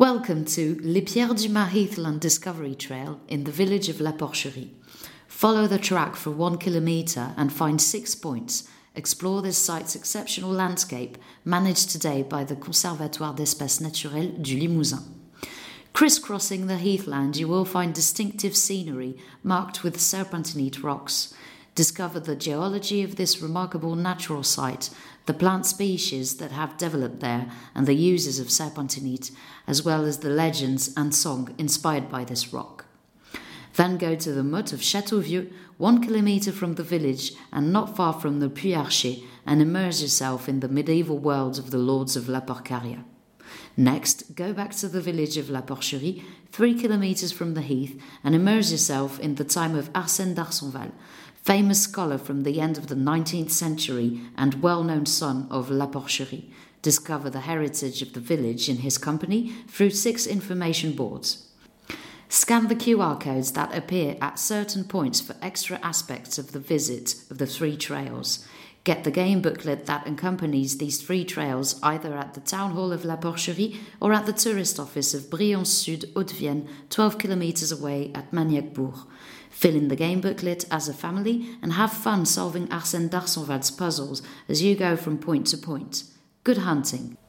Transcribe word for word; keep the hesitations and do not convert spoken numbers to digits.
Welcome to Les Pierres du Mas Heathland Discovery Trail in the village of La Porcherie. Follow the track for one kilometre and find six points. Explore this site's exceptional landscape, managed today by the Conservatoire d'Espèces Naturelles du Limousin. Crisscrossing the heathland, you will find distinctive scenery marked with serpentinite rocks. Discover the geology of this remarkable natural site, the plant species that have developed there, and the uses of serpentinite, as well as the legends and song inspired by this rock. Then go to the motte of Châteauvieux, one kilometre from the village and not far from the Puy-Archer, and immerse yourself in the medieval world of the Lords of La Porcaria. Next, go back to the village of La Porcherie, three kilometres from the heath, and immerse yourself in the time of Arsène d'Arsonval, famous scholar from the end of the nineteenth century and well-known son of La Porcherie. Discover the heritage of the village in his company through six information boards. Scan the Q R codes that appear at certain points for extra aspects of the visit of the three trails. Get the game booklet that accompanies these three trails either at the town hall of La Porcherie or at the tourist office of Briançon Sud, Haute-Vienne, twelve kilometres away at Magnac-Bourg. Fill in the game booklet as a family and have fun solving Arsène d'Arsonval's puzzles as you go from point to point. Good hunting!